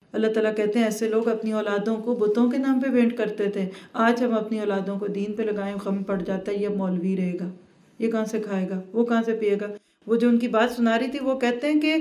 اللہ تعالیٰ کہتے ہیں ایسے لوگ اپنی اولادوں کو بتوں کے نام پہ وینٹ کرتے تھے، آج ہم اپنی اولادوں کو دین پہ لگائیں، غم پڑ جاتا ہے یہ مولوی رہے گا، یہ کہاں سے کھائے گا، وہ کہاں سے پیے گا۔ وہ جو ان کی بات سنا رہی تھی وہ کہتے ہیں کہ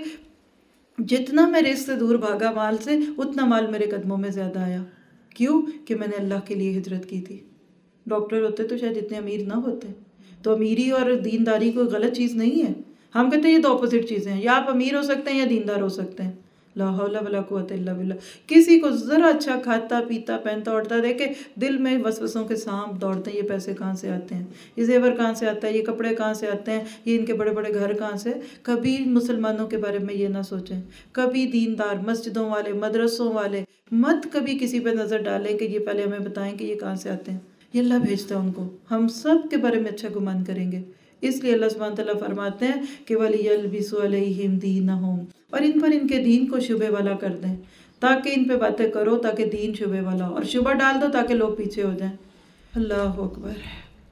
جتنا میں رزق سے دور بھاگا مال سے، اتنا مال میرے قدموں میں زیادہ آیا۔ کیوں؟ کہ میں نے اللہ کے لیے ہجرت کی تھی۔ ڈاکٹر ہوتے تو شاید اتنے امیر نہ ہوتے۔ تو امیری اور دینداری کوئی غلط چیز نہیں ہے۔ ہم کہتے ہیں یہ دو اپوزٹ چیزیں ہیں، یا آپ امیر ہو سکتے ہیں یا دیندار ہو سکتے ہیں۔ لا حول ولا قوت الا باللہ۔ کسی کو ذرا اچھا کھاتا پیتا پہنتا اڑتا دیکھے دل میں وسوسوں کے سانپ دوڑتے ہیں، یہ پیسے کہاں سے آتے ہیں، یہ زیور کہاں سے آتا ہے، یہ کپڑے کہاں سے آتے ہیں، یہ ان کے بڑے بڑے گھر کہاں سے۔ کبھی مسلمانوں کے بارے میں یہ نہ سوچیں، کبھی دیندار مسجدوں والے مدرسوں والے مت کبھی کسی پہ نظر ڈالیں کہ یہ پہلے ہمیں بتائیں کہ یہ کہاں سے آتے ہیں۔ یہ اللہ بھیجتا ہے ان کو، ہم سب کے بارے میں اچھا گمان کریں گے۔ اس لیے اللہ سبحانہ تعالیٰ فرماتے ہیں کہ وَلِيَلْبِسُ عَلَيْهِمْ دِينَهُمْ، اور ان پر ان کے دین کو شبہ والا کر دیں، تاکہ ان پہ باتیں کرو تاکہ دین شبہ والا ہو، اور شبہ ڈال دو تاکہ لوگ پیچھے ہو جائیں۔ اللہ اکبر۔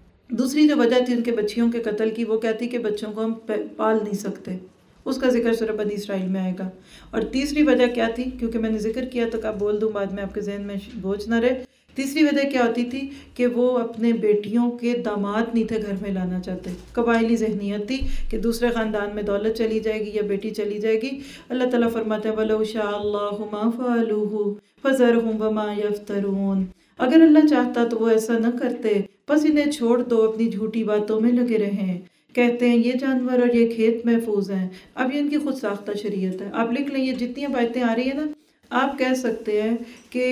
دوسری جو وجہ تھی ان کے بچیوں کے قتل کی، وہ کہتی کہ بچوں کو ہم پال نہیں سکتے، اس کا ذکر سورہ بنی اسرائیل میں آئے گا۔ اور تیسری وجہ کیا تھی، کیونکہ میں نے ذکر کیا تو اب بول دوں بعد میں آپ کے ذہن میں بوجھ نہ رہے۔ تیسری وجہ کیا ہوتی تھی کہ وہ اپنے بیٹیوں کے داماد نہیں تھے گھر میں لانا چاہتے، قبائلی ذہنیت تھی کہ دوسرے خاندان میں دولت چلی جائے گی یا بیٹی چلی جائے گی۔ اللہ تعالیٰ فرماتے ہیں وَلَوْ شَاءَ اللَّهُ مَا فَعَلُوهُ فَذَرْهُمْ وَمَا يَفْتَرُونَ، اگر اللہ چاہتا تو وہ ایسا نہ کرتے، بس انہیں چھوڑ دو اپنی جھوٹی باتوں میں لگے رہیں۔ کہتے ہیں یہ جانور اور یہ کھیت محفوظ ہیں، اب یہ ان کی خود ساختہ شریعت ہے۔ آپ لکھ لیں، یہ جتنی آیتیں آ رہی ہیں نا، آپ کہہ سکتے ہیں کہ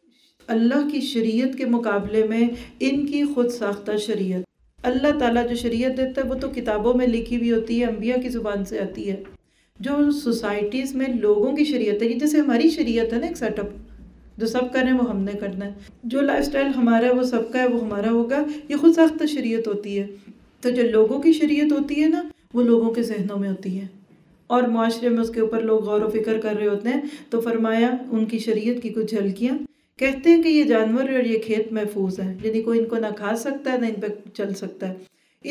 اللہ کی شریعت کے مقابلے میں ان کی خود ساختہ شریعت۔ اللہ تعالیٰ جو شریعت دیتا ہے وہ تو کتابوں میں لکھی ہوئی ہوتی ہے، انبیاء کی زبان سے آتی ہے۔ جو سوسائٹیز میں لوگوں کی شریعت ہے، یہ جیسے ہماری شریعت ہے نا، ایک سیٹ اپ جو سب کر رہے ہیں وہ ہم نے کرنا ہے، جو لائف سٹائل ہمارا ہے وہ سب کا ہے، وہ ہمارا ہوگا، یہ خود ساختہ شریعت ہوتی ہے۔ تو جو لوگوں کی شریعت ہوتی ہے نا، وہ لوگوں کے ذہنوں میں ہوتی ہے، اور معاشرے میں اس کے اوپر لوگ غور و فکر کر رہے ہوتے ہیں۔ تو فرمایا ان کی شریعت کی کچھ جھلکیاں، کہتے ہیں کہ یہ جانور اور یہ کھیت محفوظ ہیں، یعنی کوئی ان کو نہ کھا سکتا ہے، نہ ان پہ چل سکتا ہے،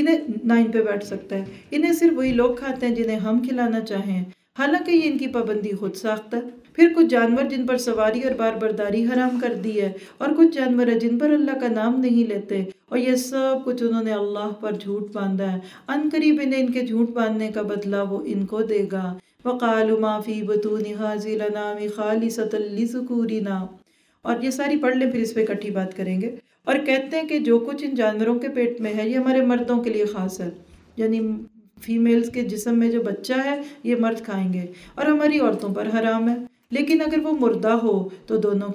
نہ ان پہ بیٹھ سکتا ہے، انہیں صرف وہی لوگ کھاتے ہیں جنہیں ہم کھلانا چاہیں، حالانکہ یہ ان کی پابندی خود ساختہ ہے۔ پھر کچھ جانور جن پر سواری اور بار برداری حرام کر دی ہے، اور کچھ جانور ہیں جن پر اللہ کا نام نہیں لیتے، اور یہ سب کچھ انہوں نے اللہ پر جھوٹ باندھا ہے، ان قریب انہیں ان کے جھوٹ باندھنے کا بدلہ وہ ان کو دے گا۔ وَقَالُوا مَا فِي بُطُونِ هَٰذِهِ الْأَنْعَامِ خَالِصَةً لِّذُكُورِنَا، اور یہ ساری پڑھ لیں پھر اس پہ اکٹھی بات کریں گے۔ اور کہتے ہیں کہ جو کچھ ان جانوروں کے پیٹ میں ہے یہ ہمارے مردوں کے لیے خاص ہے، یعنی فیمیلز کے جسم میں جو بچہ ہے یہ مرد کھائیں گے، اور ہماری عورتوں پر حرام ہے، لیکن اگر وہ مردہ ہو تو دونوں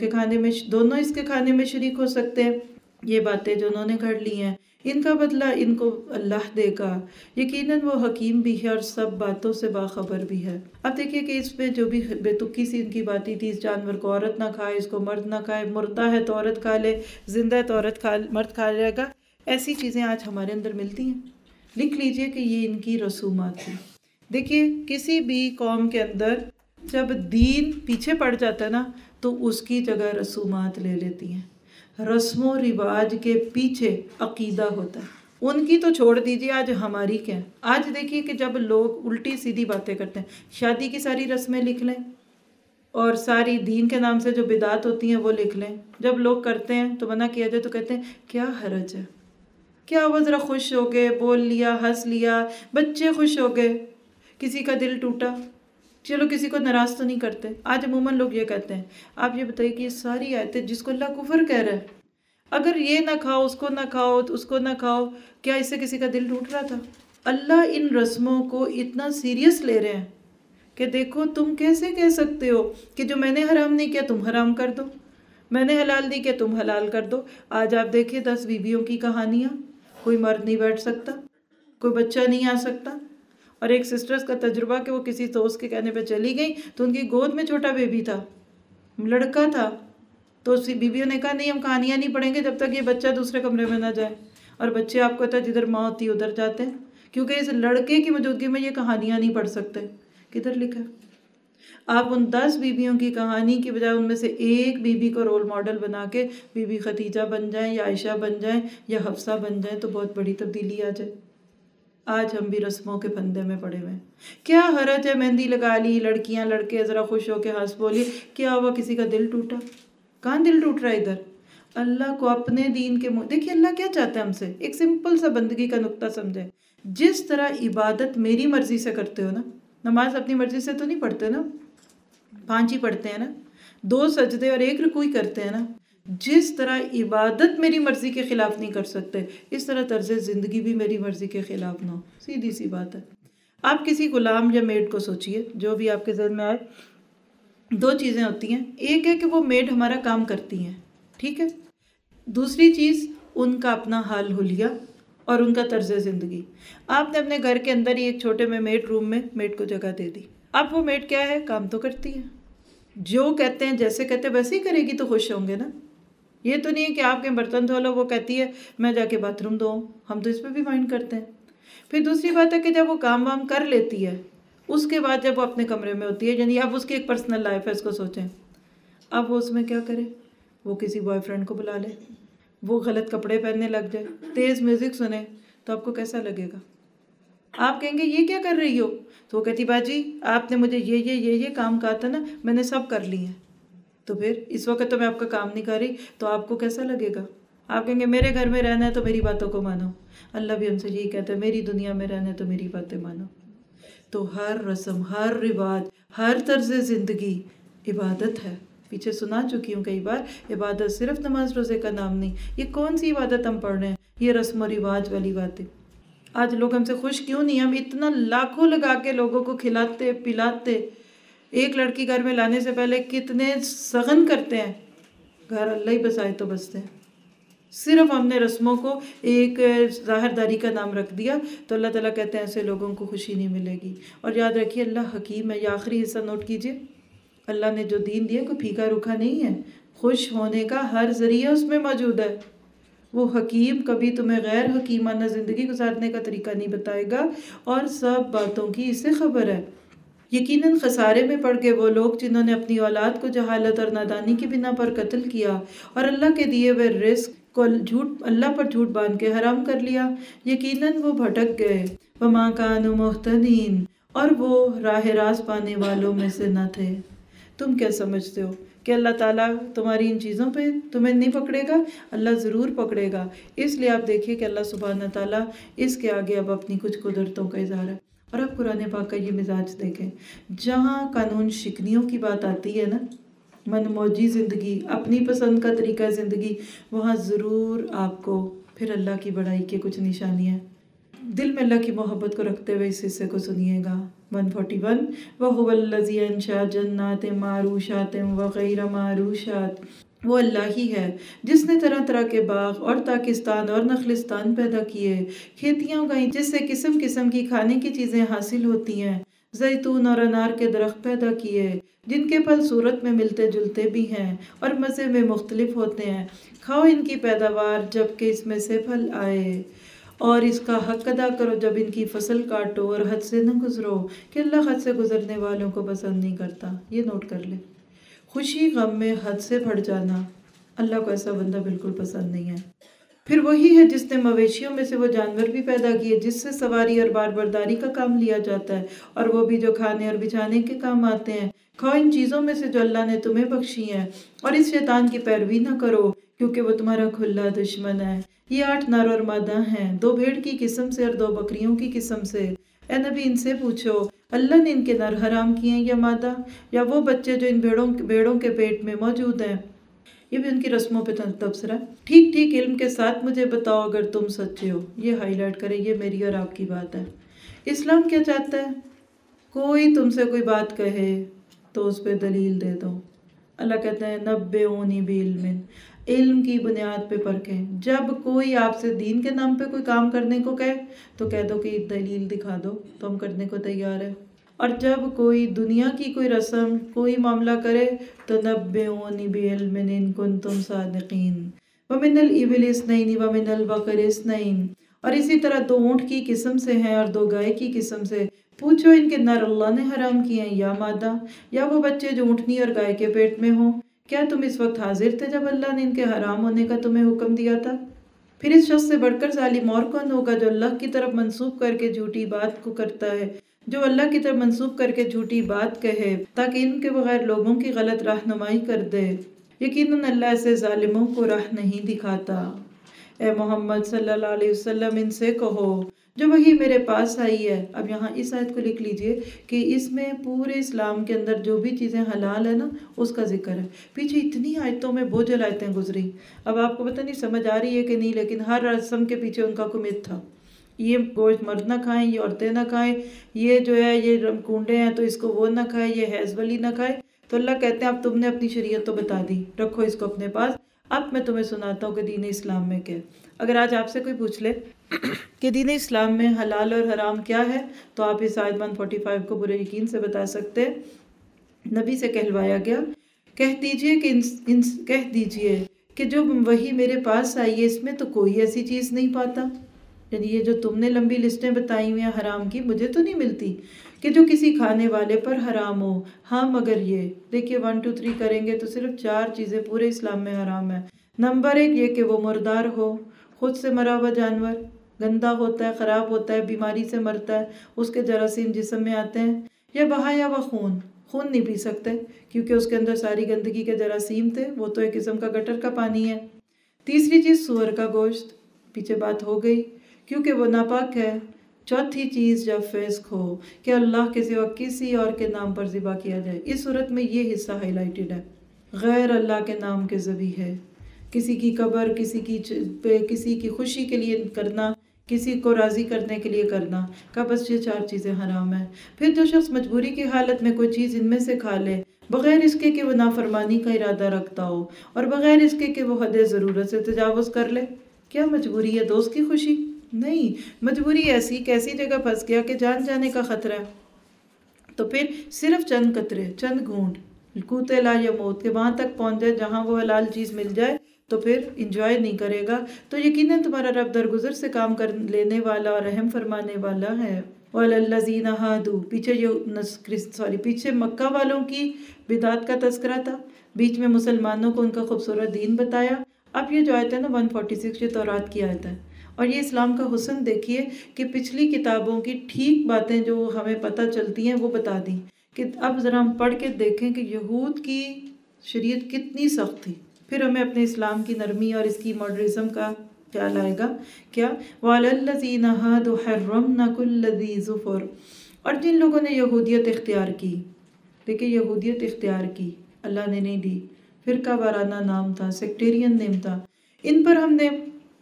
اس کے کھانے میں شریک ہو سکتے ہیں۔ یہ باتیں جو انہوں نے گھڑ لی ہیں، ان کا بدلہ ان کو اللہ دے گا، یقیناً وہ حکیم بھی ہے اور سب باتوں سے باخبر بھی ہے۔ اب دیکھیے کہ اس پہ جو بھی بے تکی سی ان کی باتیں تھی، اس جانور کو عورت نہ کھائے، اس کو مرد نہ کھائے، مردہ ہے تو عورت کھا لے، زندہ ہے تو مرد کھا جائے گا، ایسی چیزیں آج ہمارے اندر ملتی ہیں۔ لکھ لیجئے کہ یہ ان کی رسومات تھی۔ دیکھیے کسی بھی قوم کے اندر جب دین پیچھے پڑ جاتا ہے نا تو اس کی جگہ رسومات لے لیتی ہیں۔ رسم و رواج کے پیچھے عقیدہ ہوتا ہے، ان کی تو چھوڑ دیجیے، آج ہماری کیا ہے۔ آج دیکھیے کہ جب لوگ الٹی سیدھی باتیں کرتے ہیں، شادی کی ساری رسمیں لکھ لیں، اور ساری دین کے نام سے جو بدعات ہوتی ہیں وہ لکھ لیں، جب لوگ کرتے ہیں تو منع کیا جائے تو کہتے ہیں کیا حرج ہے، کیا وہ ذرا خوش ہو گئے، بول لیا، ہنس لیا، بچے خوش ہو گئے، کسی کا دل ٹوٹا، چلو کسی کو ناراض تو نہیں کرتے۔ آج عموماً لوگ یہ کہتے ہیں، آپ یہ بتائیے کہ یہ ساری آیتیں جس کو اللہ کفر کہہ رہا ہے، اگر یہ نہ کھاؤ، اس کو نہ کھاؤ، اس کو نہ کھاؤ، کیا اس سے کسی کا دل ٹوٹ رہا تھا؟ اللہ ان رسموں کو اتنا سیریس لے رہے ہیں کہ دیکھو تم کیسے کہہ سکتے ہو کہ جو میں نے حرام نہیں کیا تم حرام کر دو، میں نے حلال نہیں کیا تم حلال کر دو۔ آج آپ دیکھیں 10 بیویوں کی کہانیاں، کوئی مرد نہیں بیٹھ سکتا، کوئی بچہ نہیں آ سکتا، اور ایک سسٹرز کا تجربہ کہ وہ کسی دوست کے کہنے پہ چلی گئی تو ان کی گود میں چھوٹا بیبی تھا، لڑکا تھا، تو اسی بیویوں نے کہا نہیں ہم کہانیاں نہیں پڑھیں گے جب تک یہ بچہ دوسرے کمرے میں نہ جائے، اور بچے آپ کو پتہ ہے جدھر ماں ہوتی ہے ادھر جاتے ہیں، کیونکہ اس لڑکے کی موجودگی میں یہ کہانیاں نہیں پڑھ سکتے۔ کدھر لکھا؟ آپ ان 10 بیویوں کی کہانی کی بجائے ان میں سے ایک بیوی کو رول ماڈل بنا کے بی بی خدیجہ بن جائیں یا عائشہ بن جائیں یا حفصہ بن جائیں تو بہت بڑی تبدیلی آ جائے۔ آج ہم بھی رسموں کے پھندے میں پڑے ہوئے ہیں۔ کیا حرج ہے مہندی لگا لی، لڑکیاں لڑکے ذرا خوش ہو کے ہنس بولی، کیا ہوا کسی کا دل ٹوٹا؟ کہاں دل ٹوٹ رہا ہے ادھر؟ اللہ کو اپنے دین کے دیکھیے اللہ کیا چاہتا ہے ہم سے، ایک سمپل سا بندگی کا نقطہ سمجھے۔ جس طرح عبادت میری مرضی سے کرتے ہو نا، نماز اپنی مرضی سے تو نہیں پڑھتے نا، 5 ہی پڑھتے ہیں نا، 2 سجدے اور 1 رکوع ہی کرتے ہیں نا۔ جس طرح عبادت میری مرضی کے خلاف نہیں کر سکتے، اس طرح طرز زندگی بھی میری مرضی کے خلاف نہ ہو، سیدھی سی بات ہے۔ آپ کسی غلام یا میڈ کو سوچئے، جو بھی آپ کے ذہن میں آئے، 2 چیزیں ہوتی ہیں، ایک ہے کہ وہ میڈ ہمارا کام کرتی ہیں، ٹھیک ہے، دوسری چیز ان کا اپنا حال حلیہ اور ان کا طرز زندگی۔ آپ نے اپنے گھر کے اندر ہی ایک چھوٹے میں میڈ روم میں میڈ کو جگہ دے دی، اب وہ میڈ کیا ہے، کام تو کرتی ہے، جو کہتے ہیں جیسے کہتے ہیں ویسے ہی کرے گی تو خوش ہوں گے نا۔ یہ تو نہیں ہے کہ آپ کے برتن دھو لو، وہ کہتی ہے میں جا کے باتھ روم دھوؤں، ہم تو اس پہ بھی مائنڈ کرتے ہیں۔ پھر دوسری بات ہے کہ جب وہ کام وام کر لیتی ہے، اس کے بعد جب وہ اپنے کمرے میں ہوتی ہے، یعنی اب اس کی ایک پرسنل لائف ہے، اس کو سوچیں، اب وہ اس میں کیا کرے، وہ کسی بوائے فرینڈ کو بلا لے، وہ غلط کپڑے پہننے لگ جائے، تیز میوزک سنے، تو آپ کو کیسا لگے گا؟ آپ کہیں گے یہ کیا کر رہی ہو؟ تو وہ کہتی باجی آپ نے مجھے یہ کام کہا تھا نا، میں نے سب کر لی ہیں۔ تو پھر اس وقت تو میں آپ کا کام نہیں کر رہی، تو آپ کو کیسا لگے گا؟ آپ کہیں گے میرے گھر میں رہنا ہے تو میری باتوں کو مانو۔ اللہ بھی ہم سے یہی کہتا ہے میری دنیا میں رہنا ہے تو میری باتیں مانو۔ تو ہر رسم، ہر رواج، ہر طرز زندگی عبادت ہے۔ پیچھے سنا چکی ہوں کئی بار، عبادت صرف نماز روزے کا نام نہیں۔ یہ کون سی عبادت ہم پڑھ رہے ہیں؟ یہ رسم و رواج والی باتیں۔ آج لوگ ہم سے خوش کیوں نہیں؟ ہم اتنا لاکھوں لگا کے لوگوں کو کھلاتے پلاتے، ایک لڑکی گھر میں لانے سے پہلے کتنے سغن کرتے ہیں، گھر اللہ ہی بسائے تو بستے ہیں۔ صرف ہم نے رسموں کو ایک ظاہر داری کا نام رکھ دیا، تو اللہ تعالیٰ کہتے ہیں ایسے لوگوں کو خوشی نہیں ملے گی۔ اور یاد رکھیے اللہ حکیم ہے۔ یہ آخری حصہ نوٹ کیجئے، اللہ نے جو دین دیا کوئی پھیکا رکھا نہیں ہے، خوش ہونے کا ہر ذریعہ اس میں موجود ہے۔ وہ حکیم کبھی تمہیں غیر حکیمانہ زندگی گزارنے کا طریقہ نہیں بتائے گا، اور سب باتوں کی اسے خبر ہے۔ یقیناً خسارے میں پڑ گئے وہ لوگ جنہوں نے اپنی اولاد کو جہالت اور نادانی کی بنا پر قتل کیا، اور اللہ کے دیے ہوئے رزق کو اللہ پر جھوٹ باندھ کے حرام کر لیا۔ یقیناً وہ بھٹک گئے، وَمَا كَانُوا مُهْتَدِينَ، اور وہ راہ راست پانے والوں میں سے نہ تھے۔ تم کیا سمجھتے ہو کہ اللہ تعالیٰ تمہاری ان چیزوں پہ تمہیں نہیں پکڑے گا؟ اللہ ضرور پکڑے گا۔ اس لیے آپ دیکھیے کہ اللہ سبحانہ تعالیٰ اس کے آگے اب اپنی کچھ قدرتوں کا اظہار ہے۔ اور آپ قرآن پاک کا یہ مزاج دیکھیں، جہاں قانون شکنیوں کی بات آتی ہے نا، من موجی زندگی، اپنی پسند کا طریقہ زندگی، وہاں ضرور آپ کو پھر اللہ کی بڑائی کے کچھ نشانیاں۔ دل میں اللہ کی محبت کو رکھتے ہوئے اس حصے کو سنیے گا۔ 141 وَهُوَ الَّذِي أَنشَأَ جَنَّاتٍ مَّعْرُوشَاتٍ وَغَيْرَ مَعْرُوشَاتٍ، وہ اللہ ہی ہے جس نے طرح طرح کے باغ اور تاکستان اور نخلستان پیدا کیے، کھیتیاں اگائیں جس سے قسم قسم کی کھانے کی چیزیں حاصل ہوتی ہیں، زیتون اور انار کے درخت پیدا کیے جن کے پھل صورت میں ملتے جلتے بھی ہیں اور مزے میں مختلف ہوتے ہیں، کھاؤ ان کی پیداوار جب کہ اس میں سے پھل آئے، اور اس کا حق ادا کرو جب ان کی فصل کاٹو، اور حد سے نہ گزرو کہ اللہ حد سے گزرنے والوں کو پسند نہیں کرتا۔ یہ نوٹ کر لیں، خوشی غم میں حد سے بڑھ جانا اللہ کو ایسا بندہ بالکل پسند نہیں ہے۔ پھر وہی ہے جس نے مویشیوں میں سے وہ جانور بھی پیدا کیے جس سے سواری اور بار برداری کا کام لیا جاتا ہے، اور وہ بھی جو کھانے اور بچھانے کے کام آتے ہیں۔ کھاؤ ان چیزوں میں سے جو اللہ نے تمہیں بخشی ہیں، اور اس شیطان کی پیروی نہ کرو کیونکہ وہ تمہارا کھلا دشمن ہے۔ یہ 8 نر اور مادہ ہیں، 2 بھیڑ کی قسم سے اور 2 بکریوں کی قسم سے۔ اے نبی ان سے پوچھو اللہ نے ان کے نر حرام کیے ہیں یا مادہ، یا وہ بچے جو ان بھیڑوں کے پیٹ میں موجود ہیں؟ یہ بھی ان کی رسموں پہ تبصرہ ہے۔ ٹھیک ٹھیک علم کے ساتھ مجھے بتاؤ اگر تم سچے ہو۔ یہ ہائی لائٹ کریں، یہ میری اور آپ کی بات ہے۔ اسلام کیا چاہتا ہے؟ کوئی تم سے کوئی بات کہے تو اس پہ دلیل دے دو۔ اللہ کہتا ہے نبئونی بعلم، علم کی بنیاد پہ پرکھیں۔ جب کوئی آپ سے دین کے نام پہ کوئی کام کرنے کو کہے تو کہہ دو کہ دلیل دکھا دو تو ہم کرنے کو تیار ہے۔ اور جب کوئی دنیا کی کوئی رسم کوئی معاملہ کرے تو نبئونی بعلم ان کنتم صادقین۔ ومن الابل اثنین ومن البقر اثنین، اور اسی طرح 2 اونٹ کی قسم سے ہیں اور 2 گائے کی قسم سے۔ پوچھو ان کے نر اللہ نے حرام کیے ہیں یا مادہ، یا وہ بچے جو اونٹنی اور گائے کے پیٹ میں ہوں؟ کیا تم اس وقت حاضر تھے جب اللہ نے ان کے حرام ہونے کا تمہیں حکم دیا تھا؟ پھر اس شخص سے بڑھ کر ظالم اور کون ہوگا جو اللہ کی طرف منسوب کر کے جھوٹی بات کو کرتا ہے، جو اللہ کی طرف منسوب کر کے جھوٹی بات کہے تاکہ علم کے بغیر لوگوں کی غلط رہنمائی کر دے۔ یقیناً اللہ ایسے ظالموں کو راہ نہیں دکھاتا۔ اے محمد صلی اللہ علیہ وسلم ان سے کہو جو وحی میرے پاس آئی ہے۔ اب یہاں اس آیت کو لکھ لیجئے کہ اس میں پورے اسلام کے اندر جو بھی چیزیں حلال ہیں نا اس کا ذکر ہے۔ پیچھے اتنی آیتوں میں بوجھل آیتیں گزری، اب آپ کو پتہ نہیں سمجھ آ رہی ہے کہ نہیں، لیکن ہر رسم کے پیچھے ان کا کمیت تھا۔ یہ گوشت مرد نہ کھائیں، یہ عورتیں نہ کھائیں، یہ جو ہے یہ کنڈے ہیں تو اس کو وہ نہ کھائے، یہ حیض والی نہ کھائے۔ تو اللہ کہتے ہیں اب تم نے اپنی شریعت تو بتا دی، رکھو اس کو اپنے پاس، اب میں تمہیں سناتا ہوں کہ دین اسلام میں کیا ہے۔ اگر آج آپ سے کوئی پوچھ لے کہ دین اسلام میں حلال اور حرام کیا ہے تو آپ اس آیت 145 کو برے یقین سے بتا سکتے ہیں۔ نبی سے کہلوایا گیا، کہہ دیجئے کہ جو وحی میرے پاس آئی ہے اس میں تو کوئی ایسی چیز نہیں پاتا، یعنی یہ جو تم نے لمبی لسٹیں بتائی ہوئی ہیں حرام کی مجھے تو نہیں ملتی کہ جو کسی کھانے والے پر حرام ہو، ہاں مگر یہ دیکھیے 1 2 3 کریں گے تو صرف 4 چیزیں پورے اسلام میں حرام ہیں۔ نمبر 1 یہ کہ وہ مردار ہو، خود سے مرا ہوا جانور گندا ہوتا ہے، خراب ہوتا ہے، بیماری سے مرتا ہے، اس کے جراثیم جسم میں آتے ہیں، یا بہایا ہوا خون نہیں پی سکتے کیونکہ اس کے اندر ساری گندگی کے جراثیم تھے، وہ تو ایک قسم کا گٹر کا پانی ہے۔ تیسری چیز سور کا گوشت، پیچھے بات ہو گئی کیونکہ وہ ناپاک ہے۔ چوتھی چیز جب فسق ہو کہ اللہ کے سوا کسی اور کے نام پر ذبح کیا جائے، اس صورت میں یہ حصہ ہائی لائٹڈ ہے، غیر اللہ کے نام کے ذبح ہے، کسی کی قبر، کسی کی خوشی کے لیے کرنا، کسی کو راضی کرنے کے لیے کرنا کا، بس یہ 4 چیزیں حرام ہیں۔ پھر جو شخص مجبوری کی حالت میں کوئی چیز ان میں سے کھا لے بغیر اس کے کہ وہ نافرمانی کا ارادہ رکھتا ہو اور بغیر اس کے کہ وہ حد ضرورت سے تجاوز کر لے، کیا مجبوری ہے دوست کی خوشی؟ نہیں، مجبوری ایسی جگہ پھنس گیا کہ جان جانے کا خطرہ ہے، تو پھر صرف چند قطرے، چند گھونٹ کوتے لا یا موت کے وہاں تک پہنچ جائے جہاں وہ حلال چیز مل جائے تو پھر انجوائے نہیں کرے گا، تو یقیناً تمہارا رب درگزر سے کام کر لینے والا اور رحم فرمانے والا ہے۔ وَلَلَّذِينَ هَادُوا پیچھے مکہ والوں کی بدعت کا تذکرہ تھا، بیچ میں مسلمانوں کو ان کا خوبصورت دین بتایا۔ اب یہ جو آیت ہے نا 146 یہ تورات کی آیت ہے، اور یہ اسلام کا حسن دیکھیے کہ پچھلی کتابوں کی ٹھیک باتیں جو ہمیں پتہ چلتی ہیں وہ بتا دی، کہ اب ذرا ہم پڑھ کے دیکھیں کہ یہود کی شریعت کتنی سخت تھی، پھر ہمیں اپنے اسلام کی نرمی اور اس کی ماڈرنزم کا خیال آئے گا۔ کیا وَعَلَى الَّذِينَ هَادُوا حَرَّمْنَا كُلَّ ذِي ظُفُرٍ، اور جن لوگوں نے یہودیت اختیار کی، دیکھیں یہودیت اختیار کی، اللہ نے نہیں دی، فرقہ وارانہ نام تھا، سیکٹیرین نیم تھا، ان پر ہم نے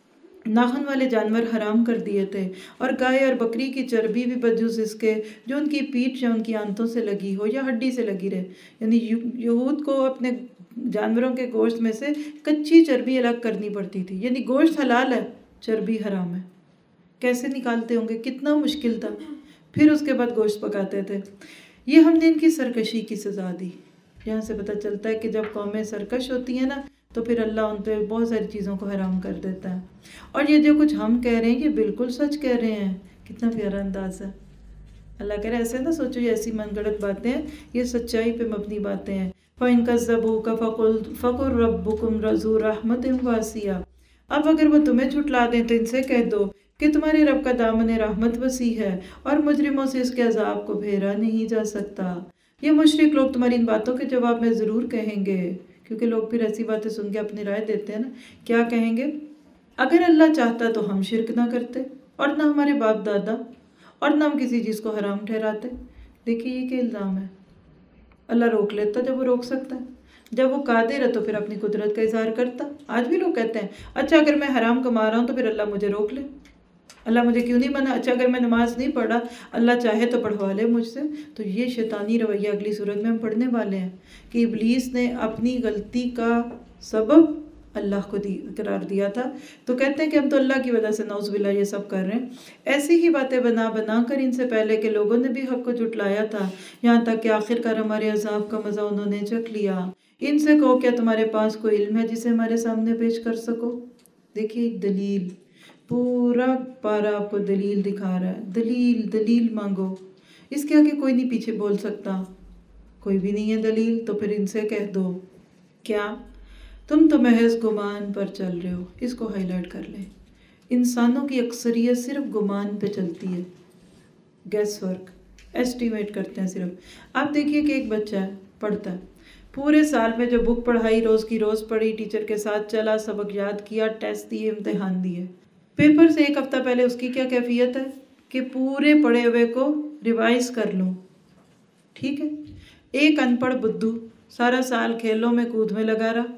ناخن والے جانور حرام کر دیے تھے، اور گائے اور بکری کی چربی بھی بجز اس کے جو ان کی پیٹھ یا ان کی آنتوں سے لگی ہو یا ہڈی سے لگی رہے، یعنی یہود کو اپنے جانوروں کے گوشت میں سے کچی چربی الگ کرنی پڑتی تھی، یعنی گوشت حلال ہے، چربی حرام ہے، کیسے نکالتے ہوں گے، کتنا مشکل تھا، پھر اس کے بعد گوشت پکاتے تھے۔ یہ ہم نے ان کی سرکشی کی سزا دی، یہاں سے پتہ چلتا ہے کہ جب قومیں سرکش ہوتی ہیں نا تو پھر اللہ ان پہ بہت ساری چیزوں کو حرام کر دیتا ہے، اور یہ جو کچھ ہم کہہ رہے ہیں یہ بالکل سچ کہہ رہے ہیں، کتنا پیارا انداز ہے۔ اللہ کہہ رہے ایسے نہ سوچو یہ ایسی من گڑت باتیں ہیں، یہ سچائی پہ مبنی باتیں ہیں۔ فَإِن كَذَّبُوكَ فَقُلْ رَبُّكُمْ ذُو رَحْمَةٍ وَاسِعَةٍ، اب اگر وہ تمہیں جھٹلا دیں تو ان سے کہہ دو کہ تمہارے رب کا دامن رحمت وسیع ہے اور مجرموں سے اس کے عذاب کو پھیرا نہیں جا سکتا۔ یہ مشرک لوگ تمہاری ان باتوں کے جواب میں ضرور کہیں گے، کیونکہ لوگ پھر ایسی باتیں سن کے اپنی رائے دیتے ہیں نا، کیا کہیں گے؟ اگر اللہ چاہتا تو ہم شرک نہ کرتے اور نہ ہمارے باپ دادا، اور نہ ہم کسی چیز کو حرام ٹھہراتے۔ دیکھیے یہ کہ الزام ہے، اللہ روک لیتا جب وہ روک سکتا ہے، جب وہ قادر ہے تو پھر اپنی قدرت کا اظہار کرتا۔ آج بھی لوگ کہتے ہیں اچھا اگر میں حرام کما رہا ہوں تو پھر اللہ مجھے روک لے، اللہ مجھے کیوں نہیں منع، اچھا اگر میں نماز نہیں پڑھا اللہ چاہے تو پڑھوا لے مجھ سے۔ تو یہ شیطانی رویہ اگلی صورت میں ہم پڑھنے والے ہیں کہ ابلیس نے اپنی غلطی کا سبب اللہ کو قرار دیا تھا، تو کہتے ہیں کہ ہم تو اللہ کی وجہ سے نعوذ باللہ یہ سب کر رہے ہیں۔ ایسی ہی باتیں بنا بنا کر ان سے پہلے کے لوگوں نے بھی حق کو جھٹلایا تھا، یہاں تک کہ آخرکار ہمارے عذاب کا مزہ انہوں نے چکھ لیا۔ ان سے کہو کیا تمہارے پاس کوئی علم ہے جسے ہمارے سامنے پیش کر سکو؟ دیکھیے ایک دلیل، پورا پارا آپ کو دلیل دکھا رہا ہے، دلیل مانگو، اس کے آگے کوئی نہیں پیچھے بول سکتا، کوئی بھی نہیں ہے دلیل، تو پھر ان سے کہہ دو کیا تم تو محض گمان پر چل رہے ہو، اس کو ہائی لائٹ کر لیں، انسانوں کی اکثریت صرف گمان پہ چلتی ہے، گیس ورک، ایسٹیمیٹ کرتے ہیں صرف۔ آپ دیکھیے کہ ایک بچہ ہے، پڑھتا ہے، پورے سال میں جو بک پڑھائی روز کی روز پڑھی، ٹیچر کے ساتھ چلا، سبق یاد کیا، ٹیسٹ دیے، امتحان دیے، پیپر سے ایک ہفتہ پہلے اس کی کیا کیفیت ہے کہ پورے پڑھے ہوئے کو ریوائز کر لوں، ٹھیک ہے؟ ایک ان پڑھ بدھو سارا سال کھیلوں میں کود میں لگا رہا،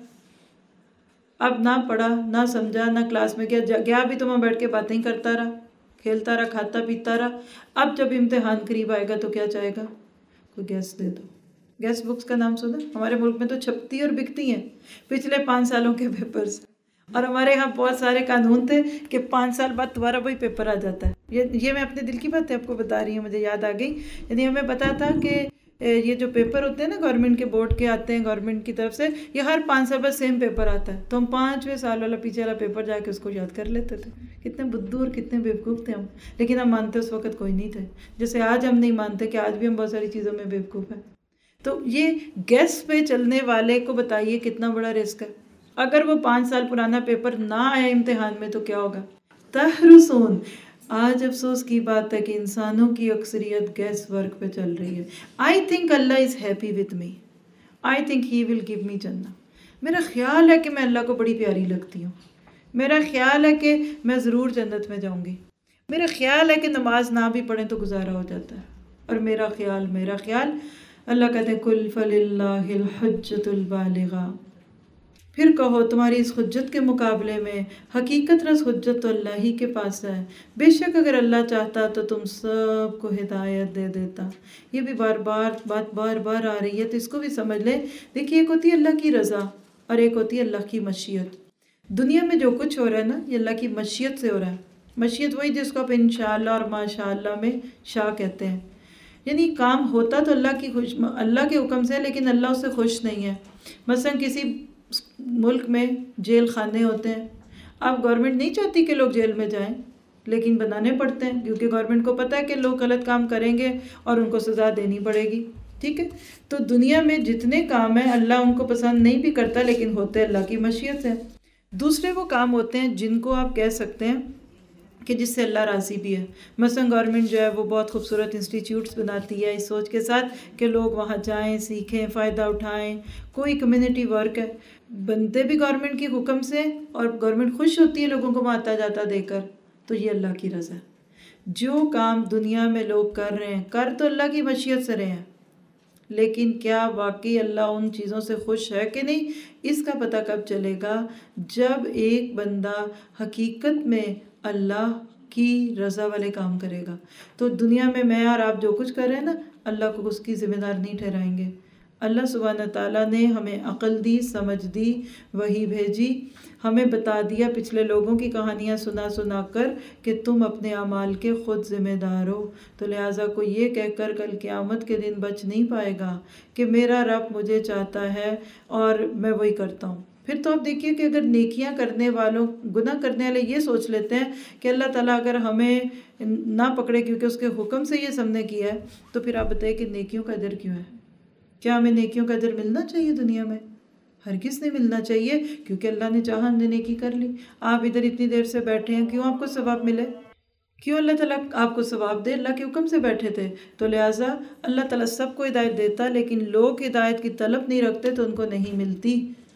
اب نہ پڑھا نہ سمجھا نہ کلاس میں گیا بھی تو وہاں بیٹھ کے باتیں ہی کرتا رہا، کھیلتا رہا، کھاتا پیتا رہا۔ اب جب امتحان قریب آئے گا تو کیا چاہے گا؟ کوئی گیس دے دو۔ گیس بکس کا نام سنا؟ ہمارے ملک میں تو چھپتی اور بکتی ہیں پچھلے 5 سالوں کے پیپرز، اور ہمارے یہاں بہت سارے قانون تھے کہ 5 سال بعد دوبارہ وہی پیپر آ جاتا ہے۔ یہ میں اپنے دل کی باتیں آپ کو بتا رہی ہوں، مجھے یاد آ گئی۔ یعنی ہمیں پتا تھا کہ یہ جو پیپر ہوتے ہیں نا گورنمنٹ کے بورڈ کے آتے ہیں گورنمنٹ کی طرف سے، یہ ہر 5 سال بعد سیم پیپر آتا ہے، تو ہم 5ویں سال والا پیچھے والا پیپر جا کے اس کو یاد کر لیتے تھے۔ کتنے بدھو اور کتنے بیوقوف تھے ہم، لیکن ہم مانتے اس وقت کوئی نہیں تھے، جیسے آج ہم نہیں مانتے کہ آج بھی ہم بہت ساری چیزوں میں بیوقوف ہیں۔ تو یہ گیس پہ چلنے والے کو بتائیے کتنا بڑا رسک ہے۔ اگر وہ 5 سال پرانا پیپر نہ آیا امتحان میں تو کیا ہوگا؟ تحرسون۔ آج افسوس کی بات ہے کہ انسانوں کی اکثریت گیس ورک پہ چل رہی ہے۔ آئی تھنک اللہ is happy with me, I think he will give me جنہ۔ میرا خیال ہے کہ میں اللہ کو بڑی پیاری لگتی ہوں، میرا خیال ہے کہ میں ضرور جنت میں جاؤں گی، میرا خیال ہے کہ نماز نہ بھی پڑھیں تو گزارا ہو جاتا ہے، اور میرا خیال اللہ کہتے ہیں کل فللہ الحجۃ البالغہ۔ پھر کہو تمہاری اس حجت کے مقابلے میں حقیقت رس حجت تو اللہ ہی کے پاس ہے، بے شک اگر اللہ چاہتا تو تم سب کو ہدایت دے دیتا۔ یہ بھی بار بار آ رہی ہے تو اس کو بھی سمجھ لیں۔ دیکھیے ایک ہوتی ہے اللہ کی رضا اور ایک ہوتی ہے اللہ کی مشیت۔ دنیا میں جو کچھ ہو رہا ہے نا یہ اللہ کی مشیت سے ہو رہا ہے۔ مشیت وہی جس کو آپ انشاءاللہ اور ماشاءاللہ میں شاء کہتے ہیں، یعنی کام ہوتا تو اللہ کے حکم سے، لیکن اللہ اس سے خوش نہیں ہے۔ مثلا کسی ملک میں جیل خانے ہوتے ہیں، اب گورنمنٹ نہیں چاہتی کہ لوگ جیل میں جائیں، لیکن بنانے پڑتے ہیں کیونکہ گورنمنٹ کو پتہ ہے کہ لوگ غلط کام کریں گے اور ان کو سزا دینی پڑے گی، ٹھیک ہے؟ تو دنیا میں جتنے کام ہیں اللہ ان کو پسند نہیں بھی کرتا، لیکن ہوتے اللہ کی مشیت سے۔ دوسرے وہ کام ہوتے ہیں جن کو آپ کہہ سکتے ہیں کہ جس سے اللہ راضی بھی ہے۔ مثلا گورنمنٹ جو ہے وہ بہت خوبصورت انسٹیٹیوٹس بناتی ہے اس سوچ کے ساتھ کہ لوگ وہاں جائیں، سیکھیں، فائدہ اٹھائیں، کوئی کمیونٹی ورک ہے، بنتے بھی گورنمنٹ کے حکم سے اور گورنمنٹ خوش ہوتی ہے لوگوں کو آتا جاتا دے کر، تو یہ اللہ کی رضا ہے۔ جو کام دنیا میں لوگ کر رہے ہیں، کر تو اللہ کی مشیت سے رہے ہیں، لیکن کیا واقعی اللہ ان چیزوں سے خوش ہے کہ نہیں، اس کا پتہ کب چلے گا؟ جب ایک بندہ حقیقت میں اللہ کی رضا والے کام کرے گا۔ تو دنیا میں اور آپ جو کچھ کر رہے ہیں نا، اللہ کو اس کی ذمہ دار نہیں ٹھہرائیں گے۔ اللہ سبحانہ تعالیٰ نے ہمیں عقل دی، سمجھ دی، وحی بھیجی، ہمیں بتا دیا پچھلے لوگوں کی کہانیاں سنا کر کہ تم اپنے اعمال کے خود ذمہ دار ہو۔ تو لہٰذا کوئی یہ کہہ کر کل قیامت کے دن بچ نہیں پائے گا کہ میرا رب مجھے چاہتا ہے اور میں وہی کرتا ہوں۔ پھر تو آپ دیکھیے کہ اگر نیکیاں کرنے والوں، گناہ کرنے والے یہ سوچ لیتے ہیں کہ اللہ تعالیٰ اگر ہمیں نہ پکڑے کیونکہ اس کے حکم سے یہ سب نے کیا ہے، تو پھر آپ بتائیں کہ نیکیوں کا اجر کیوں ہے؟ کیا ہمیں نیکیوں کا اجر ملنا چاہیے دنیا میں؟ ہرگز نہیں ملنا چاہیے، کیونکہ اللہ نے چاہا ہم نے نیکی کر لی۔ آپ ادھر اتنی دیر سے بیٹھے ہیں، کیوں آپ کو ثواب ملے؟ کیوں اللہ تعالیٰ آپ کو ثواب دے؟ اللہ کے حکم سے بیٹھے تھے۔ تو لہٰذا اللہ تعالیٰ سب کو ہدایت دیتا، لیکن لوگ ہدایت کی طلب نہیں رکھتے تو ان کو نہیں ملتی۔